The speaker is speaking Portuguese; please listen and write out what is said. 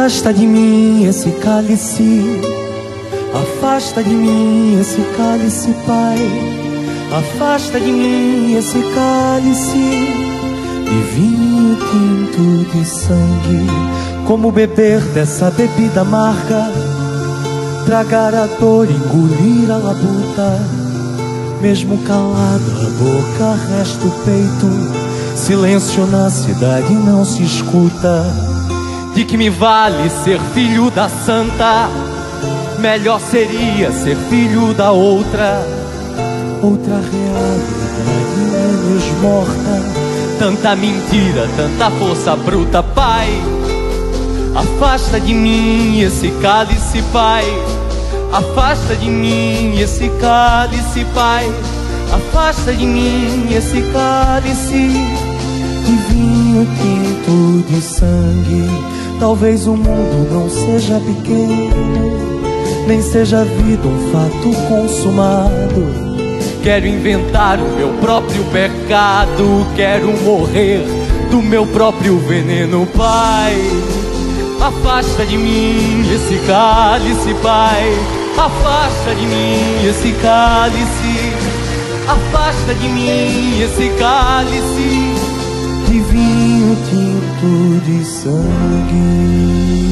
Afasta de mim esse cálice, afasta de mim esse cálice, Pai. Afasta de mim esse cálice de vinho tinto de sangue. Como beber dessa bebida amarga, tragar a dor, engolir a labuta. Mesmo calado a boca, resta o peito. Silêncio na cidade não se escuta. De que me vale ser filho da santa? Melhor seria ser filho da outra. Outra realidade menos morta. Tanta mentira, tanta força bruta, Pai. Afasta de mim esse cálice, Pai. Afasta de mim esse cálice, Pai. Afasta de mim esse cálice de vinho tinto de sangue. Talvez o mundo não seja pequeno, nem seja a vida um fato consumado. Quero inventar o meu próprio pecado, quero morrer do meu próprio veneno, Pai. Afasta de mim esse cálice, Pai. Afasta de mim esse cálice. Afasta de mim esse cálice de vinho tinto de sangue.